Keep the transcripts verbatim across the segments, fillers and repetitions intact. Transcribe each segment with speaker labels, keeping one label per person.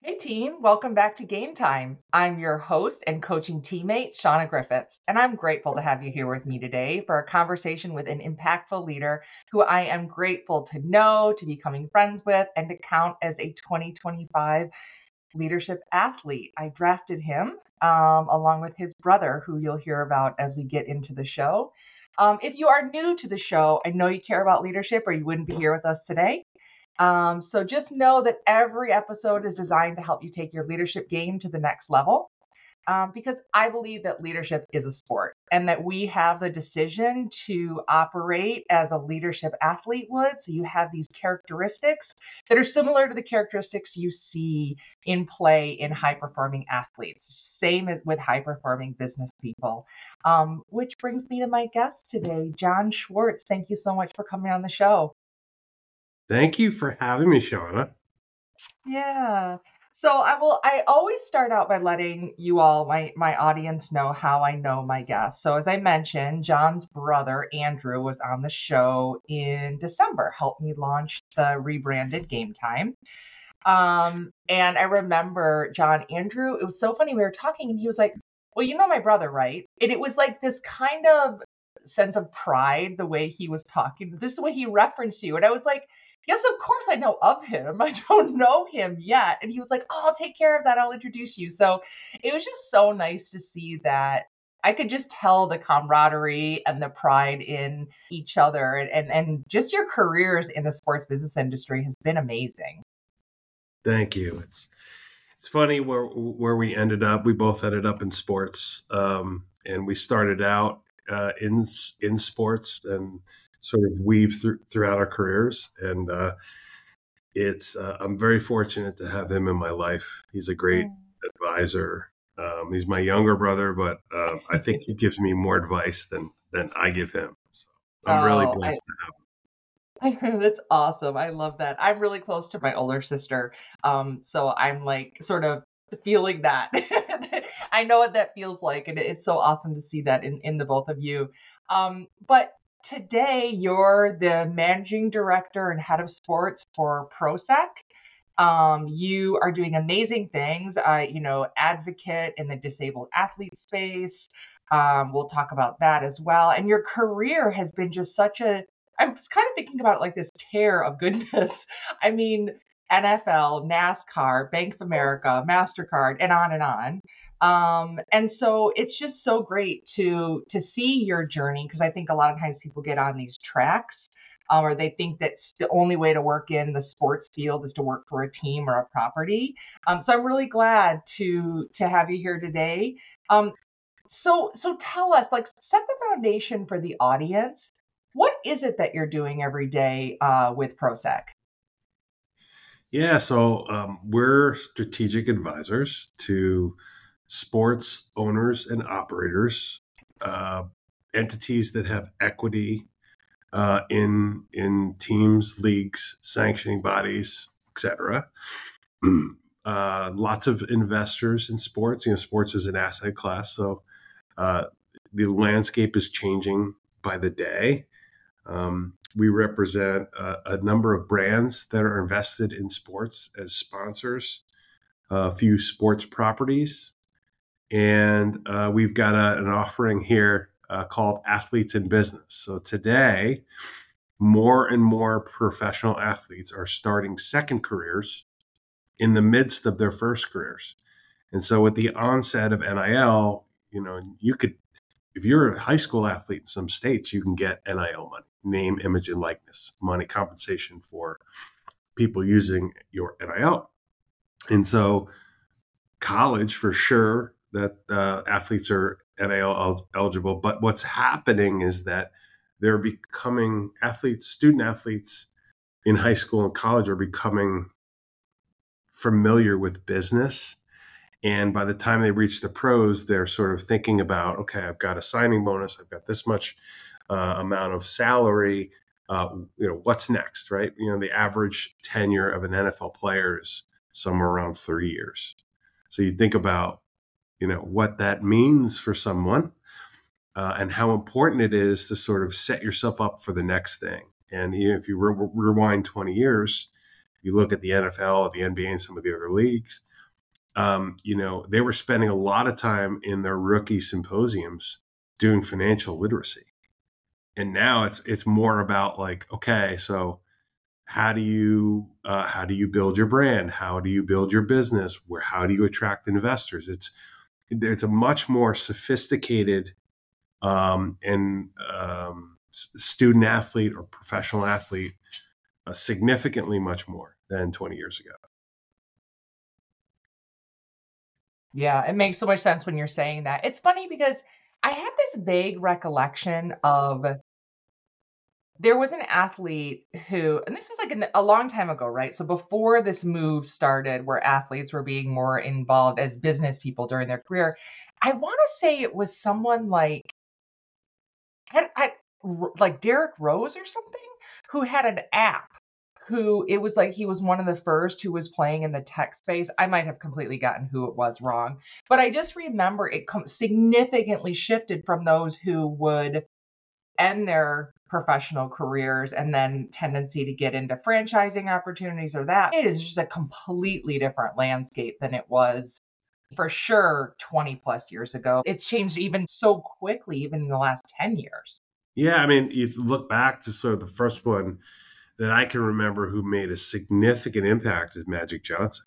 Speaker 1: Hey team, welcome back to Game Time. I'm your host and coaching teammate, Shauna Griffiths, and I'm grateful to have you here with me today for a conversation with an impactful leader who I am grateful to know, to becoming friends with, and to count as a twenty twenty-five leadership athlete. I drafted him um, along with his brother, who you'll hear about as we get into the show. Um, if you are new to the show, I know you care about leadership or you wouldn't be here with us today. Um, so just know that every episode is designed to help you take your leadership game to the next level. Um, because I believe that leadership is a sport and that we have the decision to operate as a leadership athlete would. So you have these characteristics that are similar to the characteristics you see in play in high performing athletes. Same as with high performing business people. Um, which brings me to my guest today, John Schwartz. Thank you so much for coming on the show.
Speaker 2: Thank you for having me, Shauna.
Speaker 1: Yeah. So I will I always start out by letting you all, my my audience, know how I know my guests. So as I mentioned, John's brother Andrew was on the show in December, helped me launch the rebranded Game Time. Um, and I remember John Andrew, it was so funny. We were talking and he was like, "Well, you know my brother, right?" And it was like this kind of sense of pride, the way he was talking. This is the way he referenced you. And I was like, yes, of course I know of him. I don't know him yet. And he was like, oh, I'll take care of that. I'll introduce you. So it was just so nice to see that. I could just tell the camaraderie and the pride in each other, and, and, and just your careers in the sports business industry has been amazing.
Speaker 2: Thank you. It's it's funny where where we ended up. We both ended up in sports, um, and we started out uh, in in sports and sort of weave through, throughout our careers. And uh, it's uh, I'm very fortunate to have him in my life. He's a great advisor. Um, he's my younger brother, but uh, I think he gives me more advice than than I give him. So I'm really
Speaker 1: Oh, I,
Speaker 2: blessed to have him.
Speaker 1: that's awesome. I love that. I'm really close to my older sister. Um, so I'm like sort of feeling that. I know what that feels like, and it's so awesome to see that in, in the both of you. Um, but today you're the managing director and head of sports for ProSec. Um, you are doing amazing things, uh, you know, advocate in the disabled athlete space. Um, we'll talk about that as well. And your career has been just such a, I was kind of thinking about it like this tear of goodness. I mean, N F L, NASCAR, Bank of America, MasterCard, and on and on. Um, and so it's just so great to to see your journey, because I think a lot of times people get on these tracks, um, or they think that's the only way to work in the sports field is to work for a team or a property. Um, so I'm really glad to to have you here today. Um, so so tell us, like, set the foundation for the audience. What is it that you're doing every day uh, with ProSec?
Speaker 2: Yeah, so um, we're strategic advisors to sports owners and operators, uh, entities that have equity uh, in in teams, leagues, sanctioning bodies, et cetera. uh, lots of investors in sports. You know, sports is an asset class, so uh, the landscape is changing by the day. Um, we represent a, a number of brands that are invested in sports as sponsors, a few sports properties, and uh, we've got a, an offering here uh, called Athletes in Business. So today, more and more professional athletes are starting second careers in the midst of their first careers. And so with the onset of N I L, you know, you could, if you're a high school athlete in some states, you can get N I L money, name, image, and likeness, money compensation for people using your N I L. And so college, for sure, that uh, athletes are N I L el- eligible. But what's happening is that they're becoming athletes, student athletes in high school and college are becoming familiar with business. And by the time they reach the pros, they're sort of thinking about, okay, I've got a signing bonus, I've got this much uh, amount of salary. Uh, you know, what's next, right? You know, the average tenure of an N F L player is somewhere around three years. So you think about, you know, what that means for someone uh, and how important it is to sort of set yourself up for the next thing. And you know, if you re- rewind twenty years, you look at the N F L, the N B A, and some of the other leagues, um, you know, they were spending a lot of time in their rookie symposiums doing financial literacy. And now it's it's more about like, okay, so how do you uh, how do you build your brand? How do you build your business? Where how do you attract investors? It's it's a much more sophisticated um, and um, student athlete or professional athlete, uh, significantly much more than twenty years ago.
Speaker 1: Yeah, it makes so much sense when you're saying that. It's funny because I have this vague recollection of there was an athlete who, and this is like an, a long time ago, right? So before this move started, where athletes were being more involved as business people during their career, I want to say it was someone like had, I, like Derrick Rose or something, who had an app. Who it was like he was one of the first who was playing in the tech space. I might have completely gotten who it was wrong, but I just remember it com- significantly shifted from those who would end their professional careers and then tendency to get into franchising opportunities or that. It is just a completely different landscape than it was for sure twenty plus years ago. It's changed even so quickly, even in the last ten years.
Speaker 2: Yeah, I mean, you look back to sort of the first one that I can remember who made a significant impact is Magic Johnson.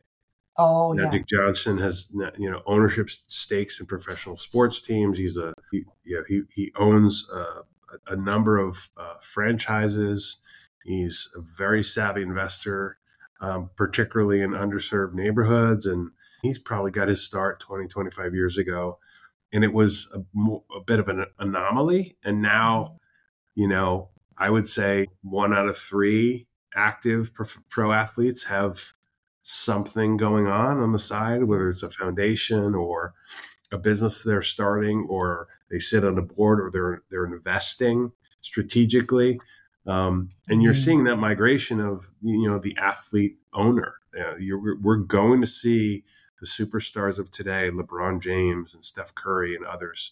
Speaker 1: Oh yeah.
Speaker 2: Magic Johnson has, you know, ownership stakes in professional sports teams. He's a he, you know, he he owns uh, a number of uh, franchises. He's a very savvy investor, um, particularly in underserved neighborhoods, and he's probably got his start twenty, twenty-five years ago, and it was a, a bit of an anomaly. And now, you know, I would say one out of three active pro, pro athletes have something going on on the side, whether it's a foundation or a business they're starting, or they sit on a board, or they're they're investing strategically. Um, and you're seeing that migration of, you know, the athlete owner. Uh, you're, we're going to see the superstars of today, LeBron James and Steph Curry and others,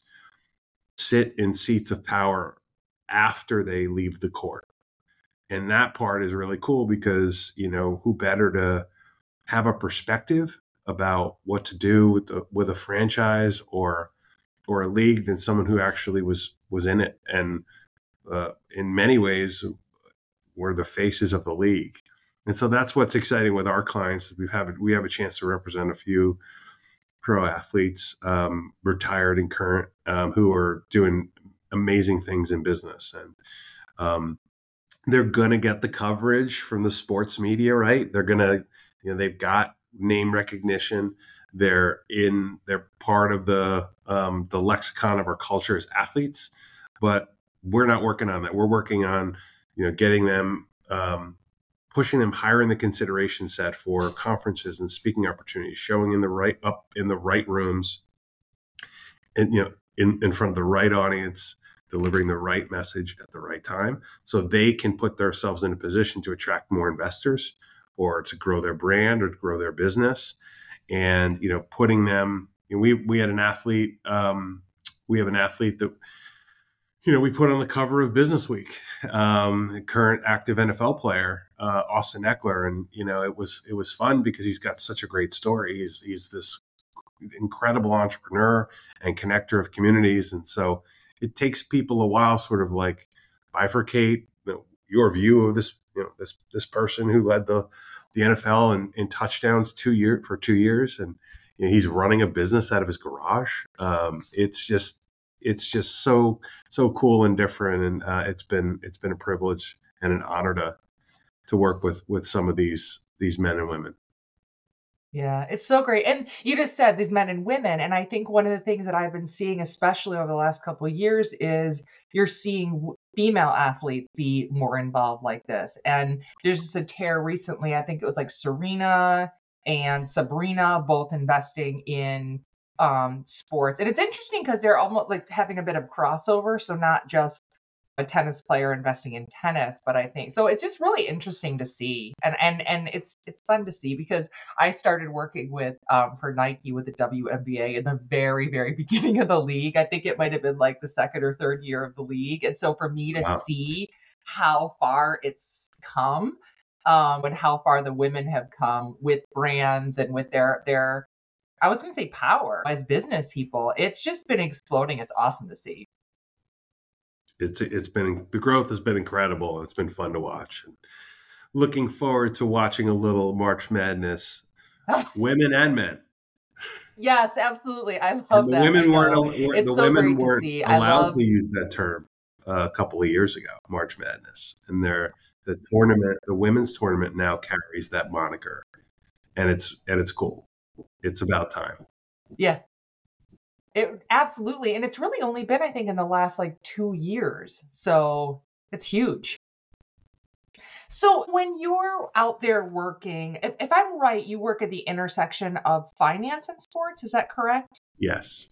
Speaker 2: sit in seats of power after they leave the court. And that part is really cool because, you know, who better to have a perspective about what to do with the, with a franchise or or a league than someone who actually was was in it, and uh, in many ways were the faces of the league. And so that's what's exciting with our clients. We have we have a chance to represent a few pro athletes, um, retired and current, um, who are doing amazing things in business, and um, they're gonna get the coverage from the sports media, right? They're gonna, you know, they've got name recognition. They're in, they're part of the um, the lexicon of our culture as athletes, but we're not working on that. We're working on, you know, getting them, um, pushing them higher in the consideration set for conferences and speaking opportunities, showing in the right up in the right rooms, and, you know, in, in front of the right audience, delivering the right message at the right time, so they can put themselves in a position to attract more investors or to grow their brand or to grow their business. And, you know, putting them, you know, we, we had an athlete, um, we have an athlete that, you know, we put on the cover of Business Week, um, current active N F L player, uh, Austin Eckler. And, you know, it was, it was fun because he's got such a great story. He's, he's this incredible entrepreneur and connector of communities. And so it takes people a while sort of like bifurcate, you know, your view of this, you know, this, this person who led the, the N F L in, in touchdowns two year for two years. And, you know, he's running a business out of his garage. Um, it's just, it's just so, so cool and different. And uh, it's been, it's been a privilege and an honor to, to work with, with some of these, these men and women.
Speaker 1: Yeah, it's so great. And you just said these men and women. And I think one of the things that I've been seeing, especially over the last couple of years, is you're seeing female athletes be more involved like this. And there's just a tear recently. I think it was like Serena and Sabrina both investing in um, sports. And it's interesting because they're almost like having a bit of crossover. So not just a tennis player investing in tennis, but I think so it's just really interesting to see, and and and it's it's fun to see because I started working with um for Nike with the W N B A in the very very beginning of the league. I think it might have been like the second or third year of the league, and so for me to
Speaker 2: Wow.
Speaker 1: see how far it's come, um and how far the women have come with brands and with their their I was going to say power as business people. It's just been exploding. It's awesome to see.
Speaker 2: It's it's been the growth has been incredible. It's been fun to watch. And looking forward to watching a little March Madness, women and men.
Speaker 1: Yes, absolutely. I love
Speaker 2: And the
Speaker 1: that.
Speaker 2: women
Speaker 1: I
Speaker 2: weren't
Speaker 1: know.
Speaker 2: al-
Speaker 1: It's
Speaker 2: the
Speaker 1: so
Speaker 2: women
Speaker 1: great to
Speaker 2: weren't
Speaker 1: see. I
Speaker 2: allowed
Speaker 1: love.
Speaker 2: to use that term uh, a couple of years ago, March Madness, and they're the tournament, the women's tournament now carries that moniker, and it's and it's cool. It's about time.
Speaker 1: Yeah, it absolutely. And it's really only been, I think, in the last like two years. So it's huge. So when you're out there working, if, if I'm right, you work at the intersection of finance and sports. Is that correct?
Speaker 2: Yes.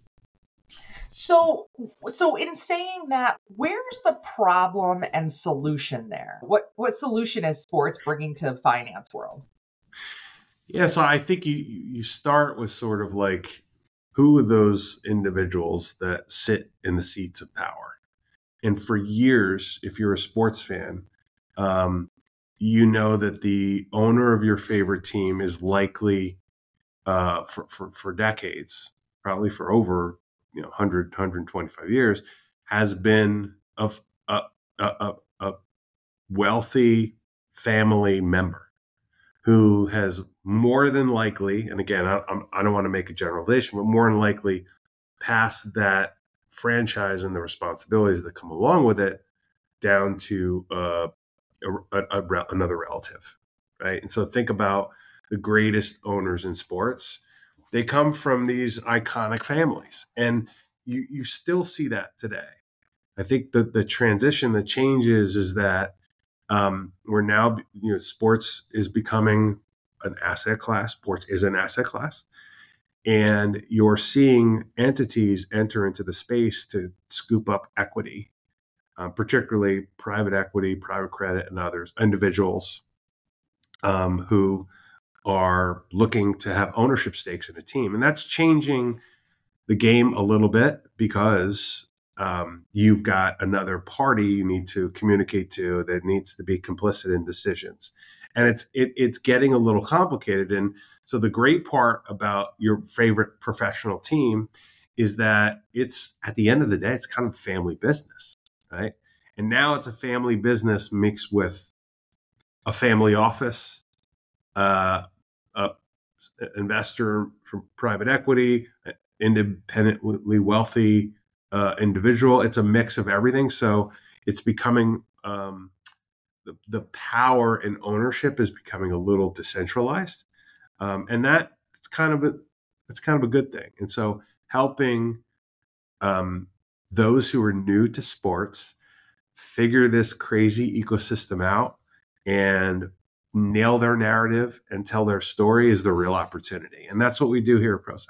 Speaker 1: So, so in saying that, where's the problem and solution there? What what solution is sports bringing to the finance world?
Speaker 2: Yeah, so I think you you start with sort of like who are those individuals that sit in the seats of power? And for years, if you're a sports fan, um, you know that the owner of your favorite team is likely uh, for, for for decades, probably for over you know one hundred, one hundred twenty-five years, has been of a, a, a, a wealthy family member who has more than likely, and again, I, I'm- I don't want to make a generalization, but more than likely passed that franchise and the responsibilities that come along with it down to uh, a, a, a re- another relative, right? And so think about the greatest owners in sports. They come from these iconic families, and you you still see that today. I think the the transition, the changes, is that um, we're now, you know, sports is becoming an asset class. Sports is an asset class. And you're seeing entities enter into the space to scoop up equity, um, particularly private equity, private credit, and others, individuals um, who are looking to have ownership stakes in a team. And that's changing the game a little bit because um, you've got another party you need to communicate to that needs to be complicit in decisions, and it's it, it's getting a little complicated. And so the great part about your favorite professional team is that it's at the end of the day it's kind of family business, right? And now it's a family business mixed with a family office, uh, a investor from private equity, independently wealthy uh, individual. It's a mix of everything. So it's becoming um, the, the power and ownership is becoming a little decentralized, um, and that's kind of a that's kind of a good thing. And so helping um, those who are new to sports figure this crazy ecosystem out and nail their narrative and tell their story is the real opportunity. And that's what we do here at ProSec.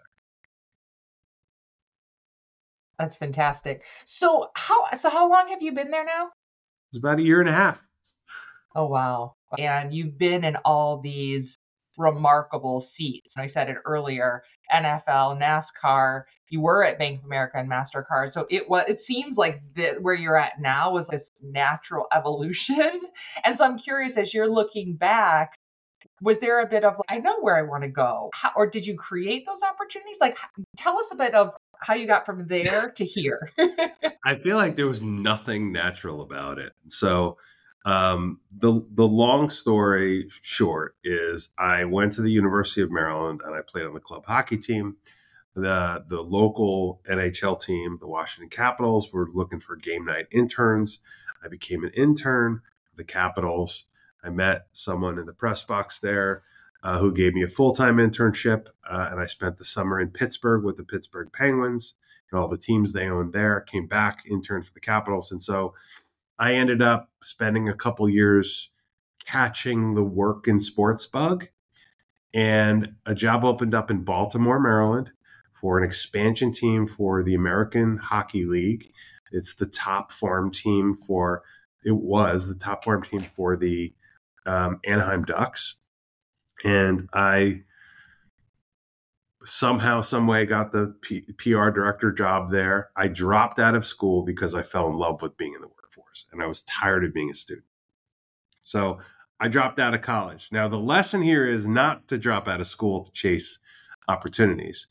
Speaker 1: That's fantastic. So how so how long have you been there now?
Speaker 2: It's about a year and a half.
Speaker 1: Oh wow. And you've been in all these remarkable seats. I said it earlier, N F L, NASCAR, you were at Bank of America and MasterCard. So it was it seems like the, where you're at now was this natural evolution. And so I'm curious as you're looking back, was there a bit of I know where I want to go? How, or did you create those opportunities? Like h- tell us a bit of how you got from there to here.
Speaker 2: I feel like there was nothing natural about it. So um, the the long story short is I went to the University of Maryland and I played on the club hockey team. The the local N H L team, the Washington Capitals, were looking for game night interns. I became an intern of the Capitals. I met someone in the press box there uh, who gave me a full time internship, uh, and I spent the summer in Pittsburgh with the Pittsburgh Penguins and all the teams they owned there. Came back, interned for the Capitals, and so I ended up spending a couple years catching the work in sports bug, and a job opened up in Baltimore, Maryland, for an expansion team for the American Hockey League. It's the top farm team for, it was the top farm team for the um, Anaheim Ducks. And I somehow, some way got the P- PR director job there. I dropped out of school because I fell in love with being in the workforce and I was tired of being a student. So I dropped out of college. Now, the lesson here is not to drop out of school to chase opportunities.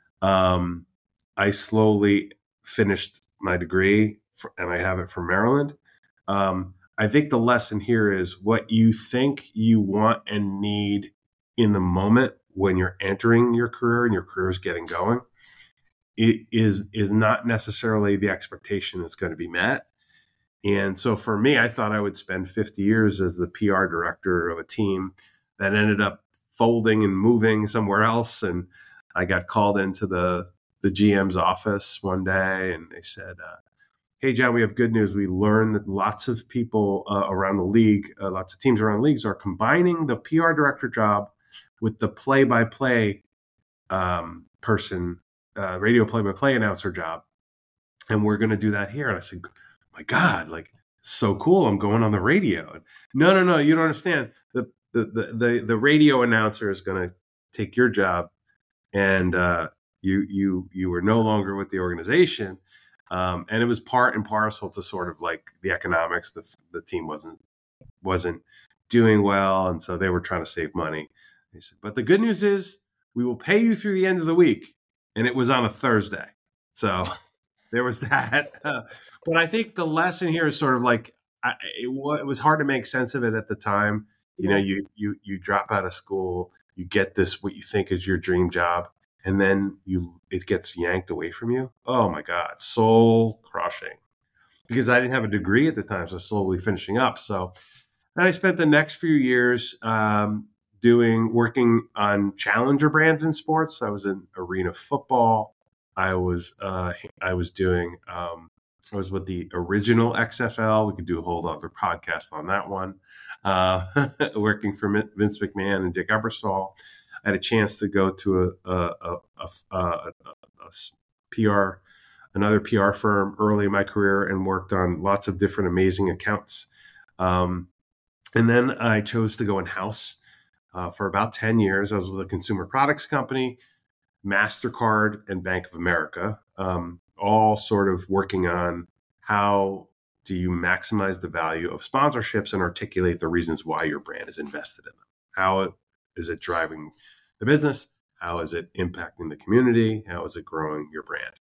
Speaker 2: Um, I slowly finished my degree, for, and I have it from Maryland. Um, I think the lesson here is what you think you want and need in the moment when you're entering your career and your career is getting going, it is is not necessarily the expectation that's going to be met. And so for me, I thought I would spend fifty years as the P R director of a team that ended up folding and moving somewhere else. And I got called into the, the G M's office one day, and they said, uh, hey, John, we have good news. We learned that lots of people uh, around the league, uh, lots of teams around the leagues are combining the P R director job with the play-by-play um, person, uh, radio play-by-play announcer job. And we're going to do that here. And I said, my God, like, so cool. I'm going on the radio. And, no, no, no, you don't understand. The, the, the, the, the radio announcer is going to take your job. And uh, you, you, you were no longer with the organization. Um, and it was part and parcel to sort of like the economics. The, the team wasn't, wasn't doing well. And so they were trying to save money. He said, but the good news is we will pay you through the end of the week. And it was on a Thursday. So there was that. Uh, but I think the lesson here is sort of like, I, it, w- it was hard to make sense of it at the time. You know, you, you, you drop out of school, you get this, what you think is your dream job, and then you, it gets yanked away from you. Oh my God. Soul crushing, because I didn't have a degree at the time. So slowly finishing up. So then I spent the next few years, um, doing, working on challenger brands in sports. I was in arena football. I was, uh, I was doing, um, I was with the original X F L. We could do a whole other podcast on that one. Uh, working for Vince McMahon and Dick Ebersol. I had a chance to go to a, a, a, a, a, a P R, another P R firm early in my career, and worked on lots of different amazing accounts. Um, and then I chose to go in-house uh, for about ten years. I was with a consumer products company, MasterCard and Bank of America, um, all sort of working on how do you maximize the value of sponsorships and articulate the reasons why your brand is invested in them. How is it driving the business? How is it impacting the community? How is it growing your brand?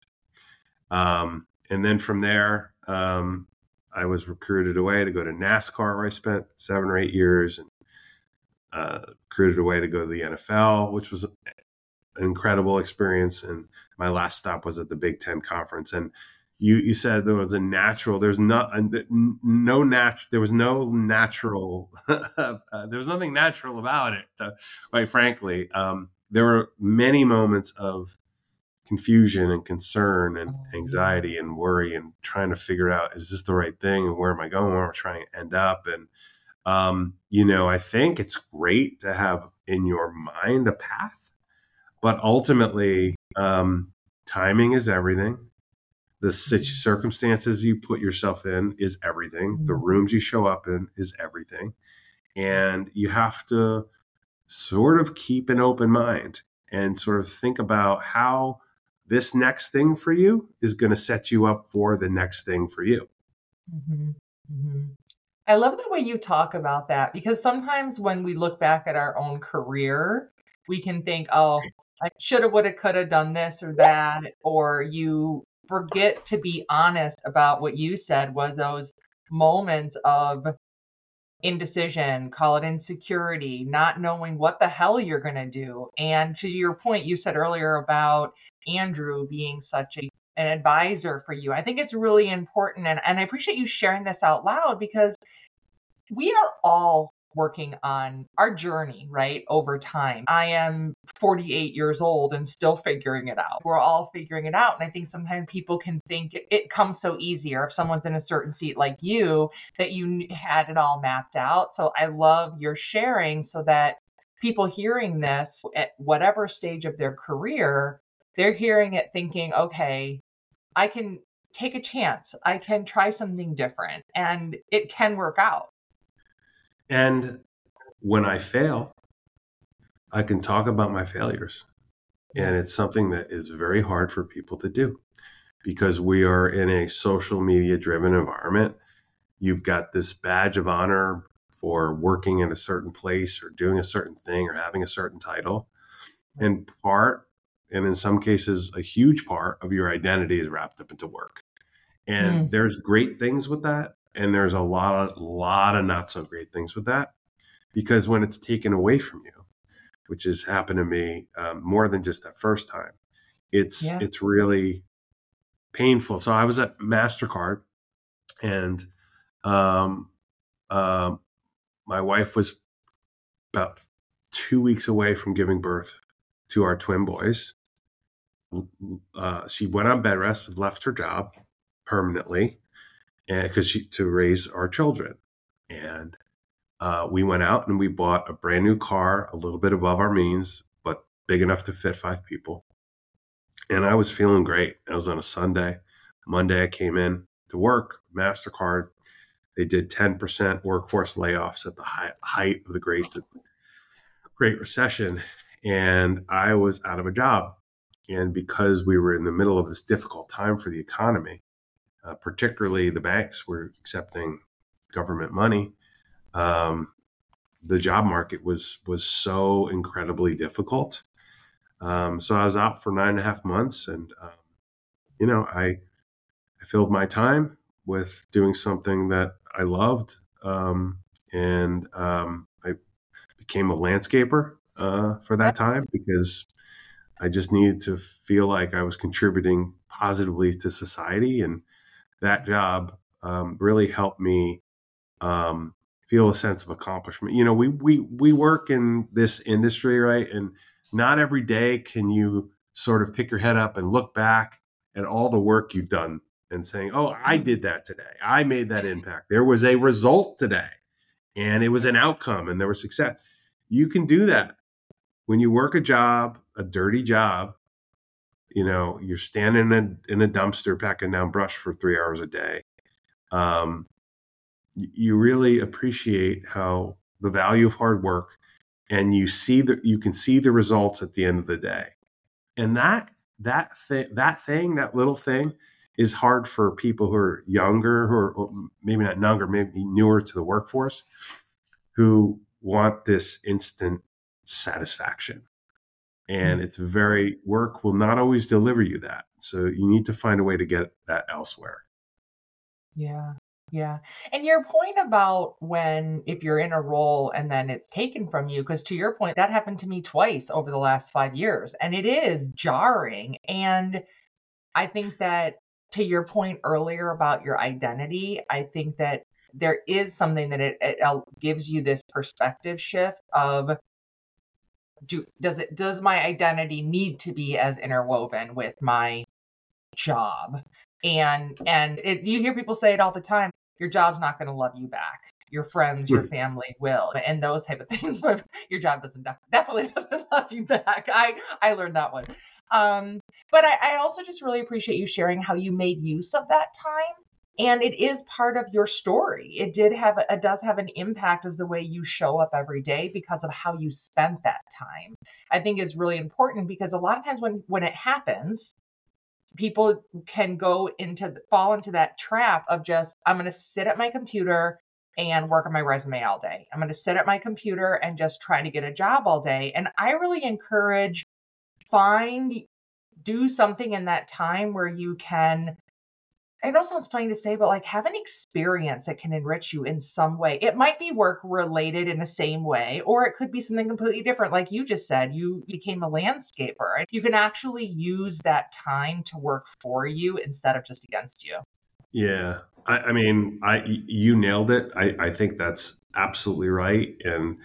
Speaker 2: Um, and then from there, um, I was recruited away to go to NASCAR, where I spent seven or eight years, and uh, recruited away to go to the N F L, which was an incredible experience. And my last stop was at the Big Ten Conference. And you, you said there was a natural, there's not, no natural, there was no natural, uh, there was nothing natural about it, uh, quite frankly. Um, there were many moments of confusion and concern and anxiety and worry and trying to figure out, is this the right thing? And where am I going? Where am I trying to end up? And, um, you know, I think it's great to have in your mind a path, but ultimately, um, timing is everything. The circumstances you put yourself in is everything. The rooms you show up in is everything. And you have to sort of keep an open mind and sort of think about how this next thing for you is going to set you up for the next thing for you.
Speaker 1: Mm-hmm. Mm-hmm. I love the way you talk about that, because sometimes when we look back at our own career, we can think, oh, I should have, would have, could have done this or that, or you forget to be honest about what you said was those moments of indecision, call it insecurity, not knowing what the hell you're going to do. And to your point, you said earlier about Andrew being such a, an advisor for you. I think it's really important. And, and I appreciate you sharing this out loud, because we are all working on our journey, right, over time. I am forty-eight years old and still figuring it out. We're all figuring it out. And I think sometimes people can think it, it comes so easy, or if someone's in a certain seat like you, that you had it all mapped out. So I love your sharing, so that people hearing this at whatever stage of their career, they're hearing it thinking, okay, I can take a chance. I can try something different, and it can work out.
Speaker 2: And when I fail, I can talk about my failures. And it's something that is very hard for people to do, because we are in a social media driven environment. You've got this badge of honor for working in a certain place or doing a certain thing or having a certain title. And part And in some cases, a huge part of your identity is wrapped up into work. And
Speaker 1: Mm.
Speaker 2: there's great things with that. And there's a lot of, lot of not so great things with that. Because when it's taken away from you, which has happened to me um, more than just that first time, it's
Speaker 1: Yeah.
Speaker 2: it's really painful. So I was at MasterCard, and um, um, my wife was about two weeks away from giving birth to our twin boys. Uh, she went on bed rest, left her job permanently, and because she to raise our children, and uh, we went out and we bought a brand new car, a little bit above our means, but big enough to fit five people. And I was feeling great. It was on a Sunday. Monday, I came in to work, MasterCard. They did ten percent workforce layoffs at the high, height of the Great, Great Recession. And I was out of a job. And because we were in the middle of this difficult time for the economy, uh, particularly the banks were accepting government money, um, the job market was was so incredibly difficult. Um, so I was out for nine and a half months, and um, you know, I I filled my time with doing something that I loved, um, and um, I became a landscaper uh, for that time because I just needed to feel like I was contributing positively to society, and that job um, really helped me um, feel a sense of accomplishment. You know, we we we work in this industry, right? And not every day can you sort of pick your head up and look back at all the work you've done and saying, "Oh, I did that today. I made that impact. There was a result today, and it was an outcome, and there was success." You can do that when you work a job, a dirty job. You know, you're standing in a, in a dumpster packing down brush for three hours a day. Um, you really appreciate how the value of hard work, and you see that you can see the results at the end of the day. And that that thing that thing that little thing is hard for people who are younger, who are maybe not younger, maybe newer to the workforce, who want this instant satisfaction. And it's very work will not always deliver you that. So you need to find a way to get that elsewhere.
Speaker 1: Yeah. Yeah. And your point about when, if you're in a role and then it's taken from you, because to your point, that happened to me twice over the last five years, and it is jarring. And I think that to your point earlier about your identity, I think that there is something that it, it el- gives you this perspective shift of do does it does my identity need to be as interwoven with my job? And and it, you hear people say it all the time, your job's not going to love you back, your friends, your family will, and those type of things, but your job doesn't def- definitely doesn't love you back. i i learned that one. um but I, I also just really appreciate you sharing how you made use of that time, and it is part of your story. It did have it does have an impact as the way you show up every day because of how you spent that time. I think is really important, because a lot of times when when it happens, people can go into fall into that trap of just, I'm going to sit at my computer and work on my resume all day. I'm going to sit at my computer and just try to get a job all day. And I really encourage, find, do something in that time where you can, I know it sounds funny to say, but like have an experience that can enrich you in some way. It might be work related in the same way, or it could be something completely different. Like you just said, you became a landscaper. You can actually use that time to work for you instead of just against you.
Speaker 2: Yeah. I, I mean, I you nailed it. I, I think that's absolutely right. And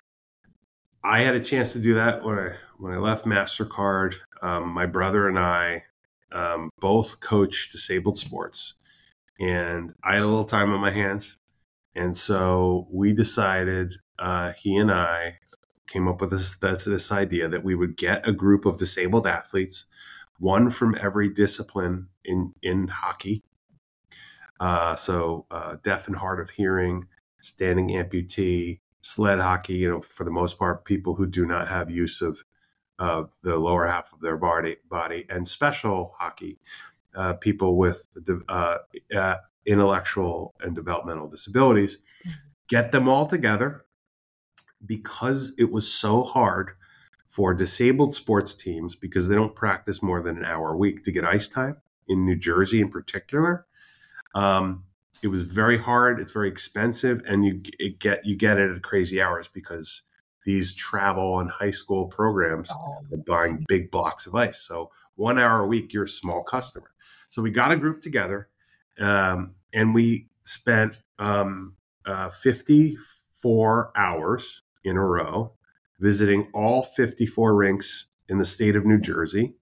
Speaker 2: I had a chance to do that when I when I left MasterCard. Um, my brother and I um, both coach disabled sports, and I had a little time on my hands, and so we decided. Uh, he and I came up with this that's this idea that we would get a group of disabled athletes, one from every discipline in in hockey. Uh, so uh, deaf and hard of hearing, standing amputee, sled hockey. You know, for the most part, people who do not have use of uh, the lower half of their body, body, and special hockey, uh, people with uh, uh, intellectual and developmental disabilities. Get them all together because it was so hard for disabled sports teams because they don't practice more than an hour a week to get ice time in New Jersey in particular. Um, it was very hard. It's very expensive, and you it get you get it at crazy hours because these travel and high school programs
Speaker 1: Oh,
Speaker 2: are buying big blocks of ice. So one hour a week, you're a small customer. So we got a group together, um, and we spent um, uh, fifty-four hours in a row visiting all fifty-four rinks in the state of New Jersey,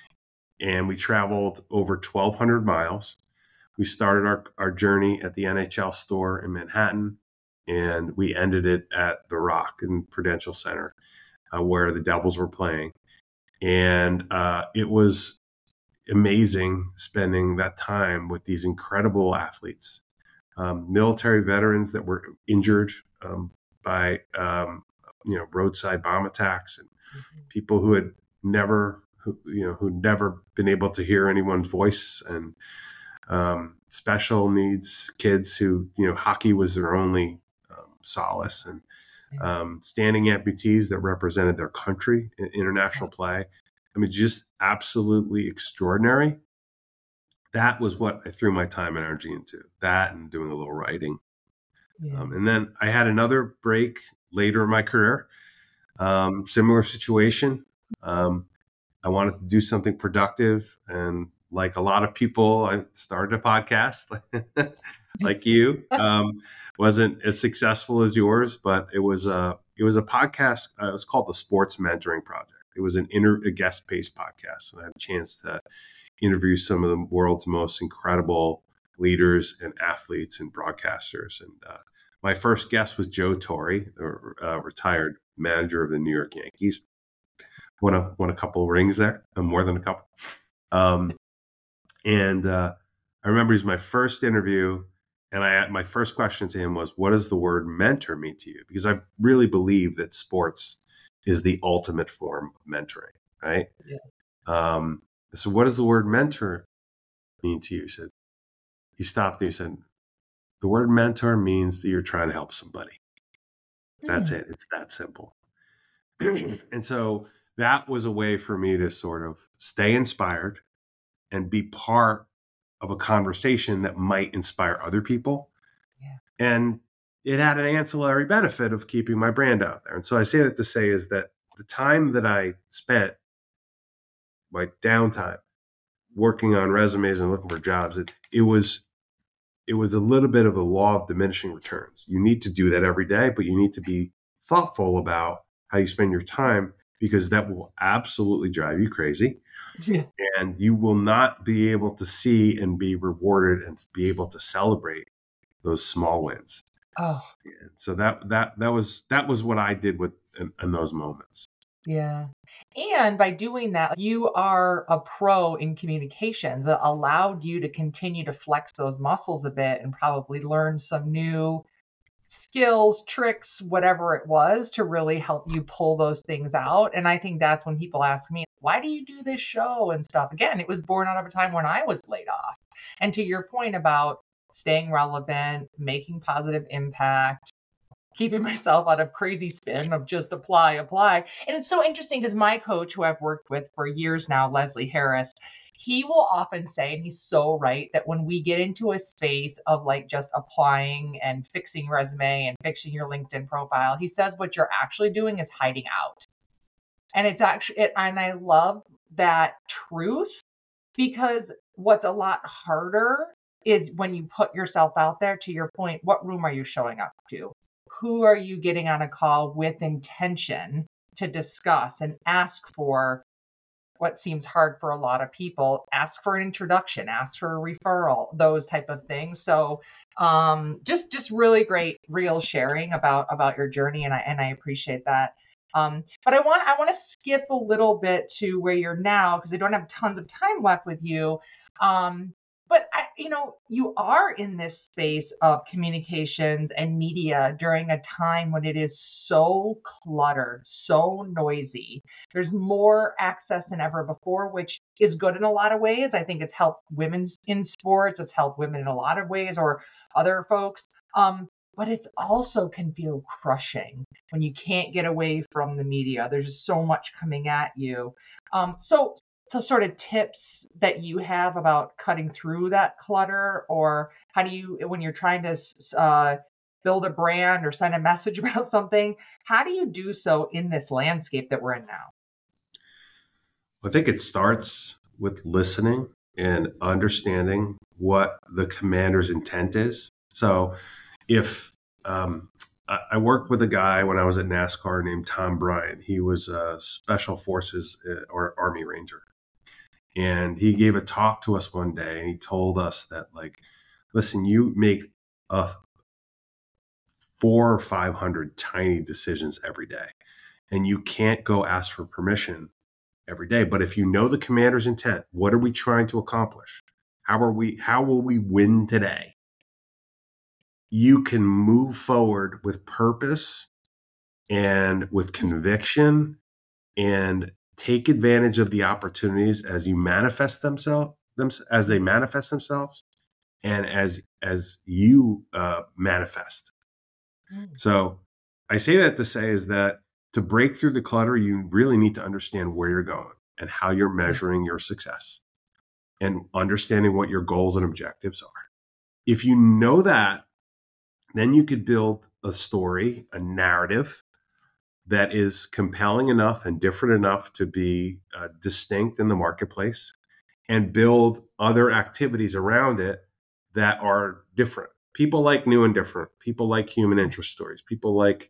Speaker 2: and we traveled over twelve hundred miles. We started our, our journey at the N H L store in Manhattan, and we ended it at the Rock in Prudential Center, uh, where the Devils were playing. And uh, it was amazing spending that time with these incredible athletes, um, military veterans that were injured um, by um, you know roadside bomb attacks, and people who had never who, you know who'd never been able to hear anyone's voice, and um, special needs kids who, you know, hockey was their only um, solace, and um, standing amputees that represented their country in international play. I mean, just absolutely extraordinary. That was what I threw my time and energy into, that and doing a little writing.
Speaker 1: yeah.
Speaker 2: Um, and then I had another break later in my career, um, similar situation. Um, I wanted to do something productive, and like a lot of people, I started a podcast like you. Um, wasn't as successful as yours, but it was a it was a podcast. Uh, it was called the Sports Mentoring Project. It was an inter a guest based podcast, and I had a chance to interview some of the world's most incredible leaders and athletes and broadcasters. And uh, my first guest was Joe Torre, a uh, retired manager of the New York Yankees. Won a won a couple of rings there, uh, more than a couple. Um, and uh, I remember he was my first interview, and I my first question to him was, "What does the word mentor mean to you?" Because I really believe that sports is the ultimate form of mentoring, right?
Speaker 1: Yeah.
Speaker 2: Um, so, what does the word mentor mean to you? He said. He stopped and he said, "The word mentor means that you're trying to help somebody. That's
Speaker 1: Hmm.
Speaker 2: it. It's that simple." And so that was a way for me to sort of stay inspired and be part of a conversation that might inspire other people.
Speaker 1: Yeah.
Speaker 2: And it had an ancillary benefit of keeping my brand out there. And so I say that to say is that the time that I spent, my downtime, working on resumes and looking for jobs, it, it was it was a little bit of a law of diminishing returns. You need to do that every day, but you need to be thoughtful about how you spend your time, because that will absolutely drive you crazy.
Speaker 1: Yeah.
Speaker 2: And you will not be able to see and be rewarded and be able to celebrate those small wins.
Speaker 1: Oh,
Speaker 2: And so that that that was that was what I did with in, in those moments.
Speaker 1: yeah. And by doing that, you are a pro in communications that allowed you to continue to flex those muscles a bit and probably learn some new skills, tricks, whatever it was to really help you pull those things out. And I think that's when people ask me, why do you do this show and stuff? Again, it was born out of a time when I was laid off. And to your point about staying relevant, making positive impact, keeping myself out of crazy spin of just apply, apply. And it's so interesting because my coach, who I've worked with for years now, Leslie Harris, he will often say, and he's so right, that when we get into a space of like just applying and fixing resume and fixing your LinkedIn profile, he says what you're actually doing is hiding out. And it's actually, it, and I love that truth, because what's a lot harder is when you put yourself out there. To your point, what room are you showing up to? Who are you getting on a call with intention to discuss and ask for what seems hard for a lot of people? Ask for an introduction, ask for a referral, those type of things. So um, just just really great real sharing about about your journey, and I and I appreciate that. Um, but I want I want to skip a little bit to where you're now, because I don't have tons of time left with you. Um, but I, you know, you are in this space of communications and media during a time when it is so cluttered, so noisy. There's more access than ever before, which is good in a lot of ways. I think it's helped women in sports. It's helped women in a lot of ways, or other folks. Um, but it's also can feel crushing when you can't get away from the media. There's just so much coming at you. Um, so, so sort of tips that you have about cutting through that clutter, or how do you, when you're trying to uh, build a brand or send a message about something, how do you do so in this landscape that we're in now?
Speaker 2: I think it starts with listening and understanding what the commander's intent is. So if um, I, I worked with a guy when I was at NASCAR named Tom Bryant. He was a Special Forces uh, or Army Ranger. And he gave a talk to us one day and he told us that, like, listen, you make a four or five hundred tiny decisions every day, and you can't go ask for permission every day. But if you know the commander's intent, what are we trying to accomplish? How are we, how will we win today? You can move forward with purpose and with conviction and take advantage of the opportunities as you manifest themselves, them, as they manifest themselves and as, as you uh, manifest. Mm. So I say that to say is that to break through the clutter, you really need to understand where you're going and how you're measuring your success and understanding what your goals and objectives are. If you know that, then you could build a story, a narrative that is compelling enough and different enough to be uh, distinct in the marketplace, and build other activities around it that are different. People like new and different. People like human interest stories. People like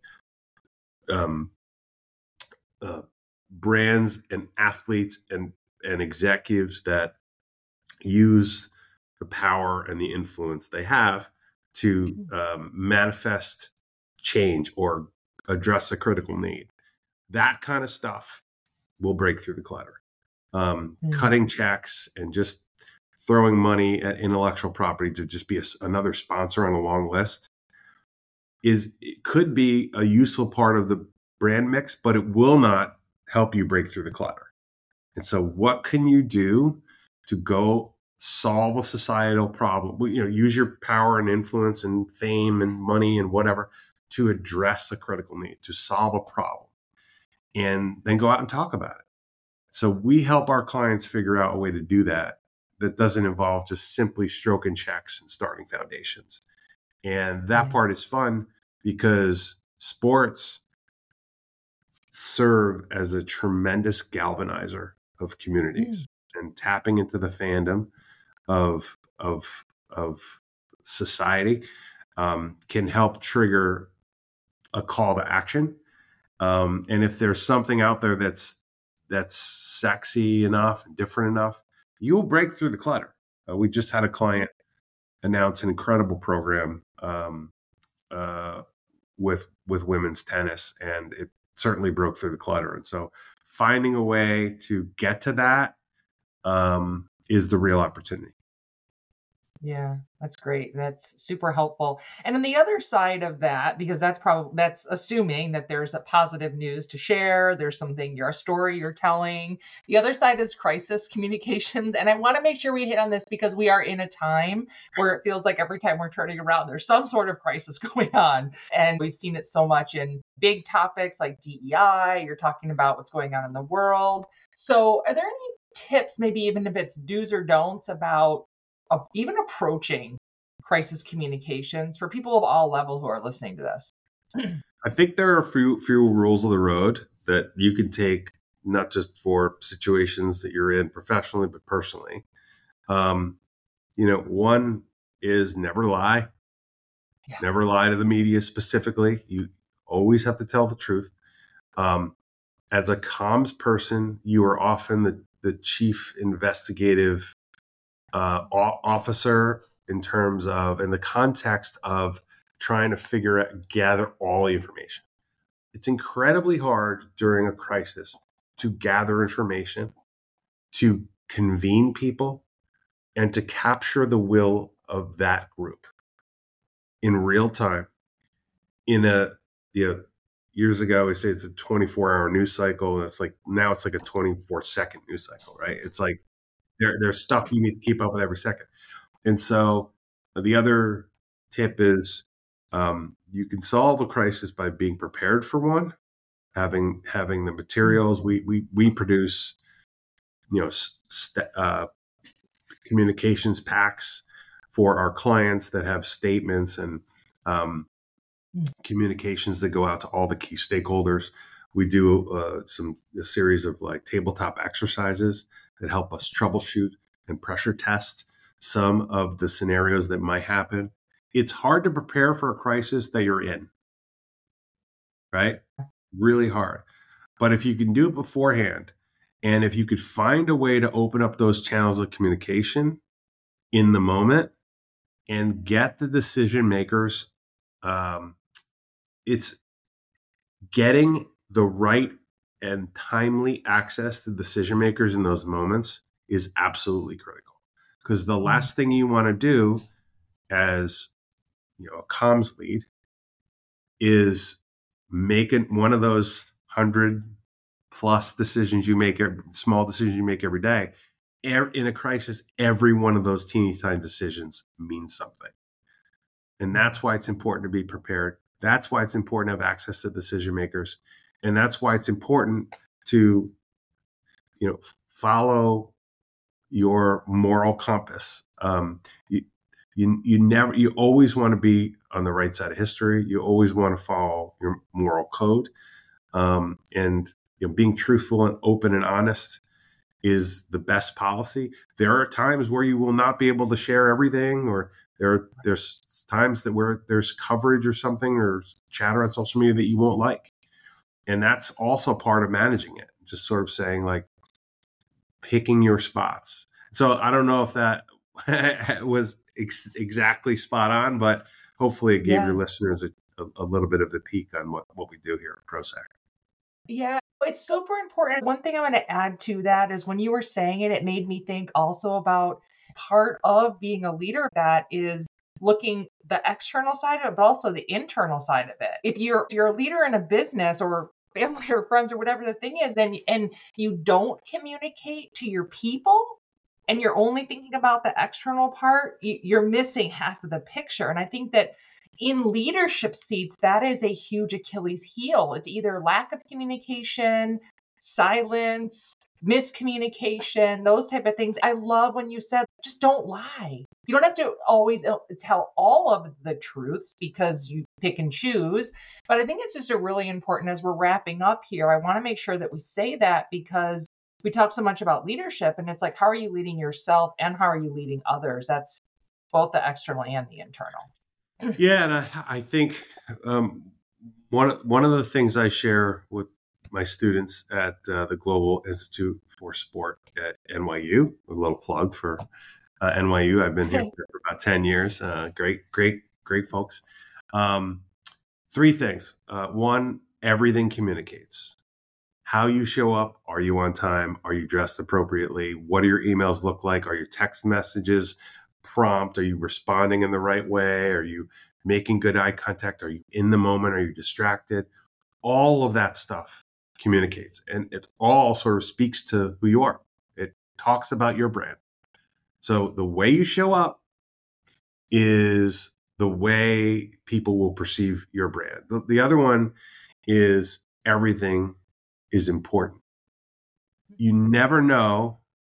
Speaker 2: um, uh, brands and athletes and, and executives that use the power and the influence they have to um, manifest change or address a critical need. That kind of stuff will break through the clutter. Um, mm. Cutting checks and just throwing money at intellectual property to just be a, another sponsor on a long list is, it could be a useful part of the brand mix, but it will not help you break through the clutter. And so what can you do to go solve a societal problem? You know, use your power and influence and fame and money and whatever to address a critical need, to solve a problem, and then go out and talk about it. So we help our clients figure out a way to do that that doesn't involve just simply stroking checks and starting foundations. And that yeah. part is fun because sports serve as a tremendous galvanizer of communities, mm. and tapping into the fandom of of of society um, can help trigger a call to action. Um, and if there's something out there that's that's sexy enough and different enough, you'll break through the clutter. Uh, we just had a client announce an incredible program um, uh, with with women's tennis, and it certainly broke through the clutter. And so finding a way to get to that um, is the real opportunity.
Speaker 1: Yeah, that's great. That's super helpful. And then the other side of that, because that's probably, that's assuming that there's a positive news to share, there's something, you're a story you're telling. The other side is crisis communications. And I want to make sure we hit on this because we are in a time where it feels like every time we're turning around, there's some sort of crisis going on. And we've seen it so much in big topics like D E I. You're talking about what's going on in the world. So are there any tips, maybe even if it's do's or don'ts, about of even approaching crisis communications for people of all levels who are listening to this?
Speaker 2: I think there are a few, few rules of the road that you can take, not just for situations that you're in professionally, but personally. Um, you know, one is never lie. Yeah. Never lie to the media specifically. You always have to tell the truth. Um, as a comms person, you are often the, the chief investigative Uh, officer in terms of, in the context of trying to figure out, gather all the information. It's incredibly hard during a crisis to gather information, to convene people, and to capture the will of that group in real time. In a, you know, years ago, we say it's a twenty-four hour news cycle. And it's like, now it's like a twenty-four second news cycle, right? It's like, There, there's stuff you need to keep up with every second. And so the other tip is Um, you can solve a crisis by being prepared for one, having having the materials. We we we produce, you know, st- uh, communications packs for our clients that have statements and um, communications that go out to all the key stakeholders. We do uh, some a series of like tabletop exercises that help us troubleshoot and pressure test some of the scenarios that might happen. It's hard to prepare for a crisis that you're in, right? Really hard. But if you can do it beforehand, and if you could find a way to open up those channels of communication in the moment and get the decision makers, um, it's getting the right and timely access to decision makers in those moments is absolutely critical. Because the last thing you want to do as, you know, a comms lead is making one of those hundred plus decisions you make, small decisions you make every day. In a crisis, every one of those teeny tiny decisions means something. And that's why it's important to be prepared. That's why it's important to have access to decision makers. And that's why it's important to, you know, follow your moral compass. Um, you, you, you never, you always want to be on the right side of history. You always want to follow your moral code. Um, and, you know, being truthful and open and honest is the best policy. There are times where you will not be able to share everything, or there there's times that where there's coverage or something or chatter on social media that you won't like. And that's also part of managing it. Just sort of saying, like, picking your spots. So I don't know if that was ex- exactly spot on, but hopefully it gave
Speaker 1: Yeah.
Speaker 2: your listeners a, a, a little bit of a peek on what, what we do here at PROSAC.
Speaker 1: Yeah, it's super important. One thing I'm going to add to that is when you were saying it, it made me think also about part of being a leader that is looking the external side of it, but also the internal side of it. If you're if you're a leader in a business or family or friends or whatever the thing is, and and you don't communicate to your people and you're only thinking about the external part, you, you're missing half of the picture. And I think that in leadership seats, that is a huge Achilles heel. It's either lack of communication, silence, miscommunication, those type of things. I love when you said, just don't lie. You don't have to always tell all of the truths because you pick and choose. But I think it's just a really important, as we're wrapping up here, I want to make sure that we say that, because we talk so much about leadership, and it's like, how are you leading yourself and how are you leading others? That's both the external and the internal.
Speaker 2: Yeah, and I, I think um, one one of the things I share with my students at uh, the Global Institute for Sport at N Y U, a little plug for uh, N Y U. I've been here for about ten years. Uh, great, great, great folks. Um, three things. Uh, one, everything communicates. How you show up. Are you on time? Are you dressed appropriately? What do your emails look like? Are your text messages prompt? Are you responding in the right way? Are you making good eye contact? Are you in the moment? Are you distracted? All of that stuff communicates, and it all sort of speaks to who you are. It talks about your brand. So the way you show up is the way people will perceive your brand. The, the other one is everything is important. You never know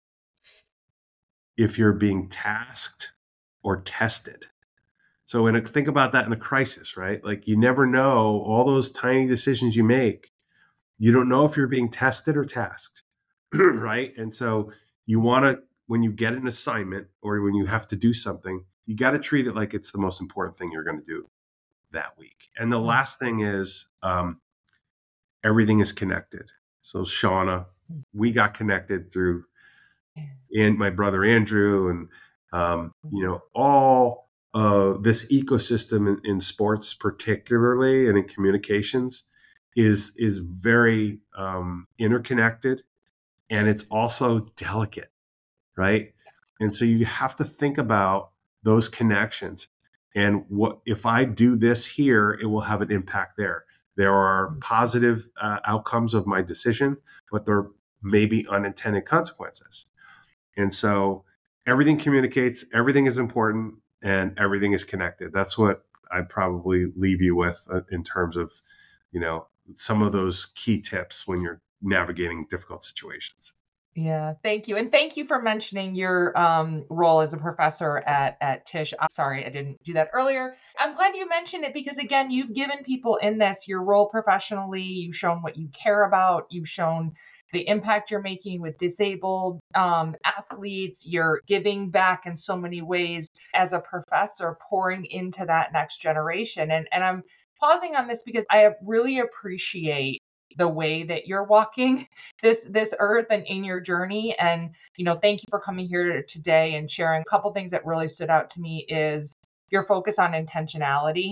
Speaker 2: if you're being tasked or tested. So in a, think about that in a crisis, right? Like, you never know, all those tiny decisions you make, you don't know if you're being tested or tasked, right? And so you want to, when you get an assignment or when you have to do something, you got to treat it like it's the most important thing you're going to do that week. And the last thing is um, everything is connected. So Shauna, we got connected through and my brother Andrew, and um, you know, all uh, this ecosystem in, in sports, particularly, and in communications, is is very um, interconnected, and it's also delicate, right? And so you have to think about those connections, and what if I do this here, it will have an impact there. There are positive uh, outcomes of my decision, but there may be unintended consequences. And so everything communicates, everything is important, and everything is connected. That's what I'd probably leave you with uh, in terms of, you know, some of those key tips when you're navigating difficult situations.
Speaker 1: Yeah, thank you. And thank you for mentioning your um, role as a professor at, at Tisch. I'm sorry, I didn't do that earlier. I'm glad you mentioned it because, again, you've given people in this your role professionally. You've shown what you care about. You've shown the impact you're making with disabled um, athletes. You're giving back in so many ways as a professor, pouring into that next generation. And, and I'm pausing on this because I really appreciate the way that you're walking this this earth and in your journey. And you know, thank you for coming here today and sharing. A couple things that really stood out to me is your focus on intentionality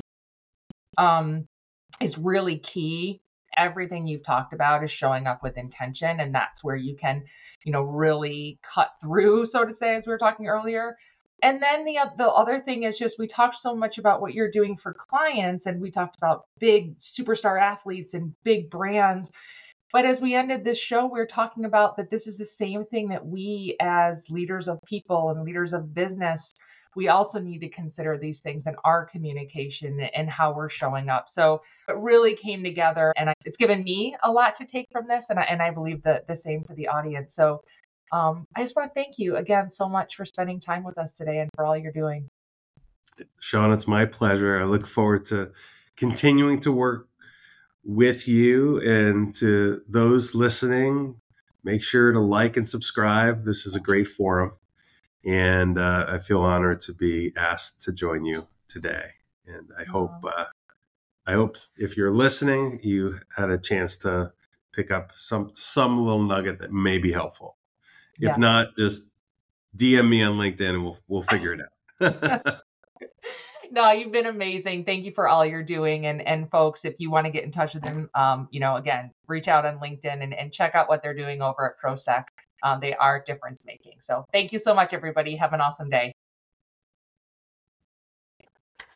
Speaker 1: um is really key. Everything you've talked about is showing up with intention, and that's where you can, you know, really cut through, so to say, as we were talking earlier. And then the the other thing is just we talked so much about what you're doing for clients, and we talked about big superstar athletes and big brands. But as we ended this show, we we're talking about that this is the same thing that we as leaders of people and leaders of business, we also need to consider these things in our communication and how we're showing up. So it really came together, and it's given me a lot to take from this, and I, and I believe that the same for the audience. So Um, I just want to thank you again so much for spending time with us today and for all you're doing.
Speaker 2: Sean, it's my pleasure. I look forward to continuing to work with you, and to those listening, make sure to like and subscribe. This is a great forum, and uh, I feel honored to be asked to join you today. And I hope, uh, I hope if you're listening, you had a chance to pick up some some little nugget that may be helpful. If
Speaker 1: Yes.
Speaker 2: not, just D M me on LinkedIn and we'll we'll figure it out.
Speaker 1: No, you've been amazing. Thank you for all you're doing. And and folks, if you want to get in touch with them, um, you know, again, reach out on LinkedIn and, and check out what they're doing over at ProSec. Um, they are difference making. So thank you so much, everybody. Have an awesome day.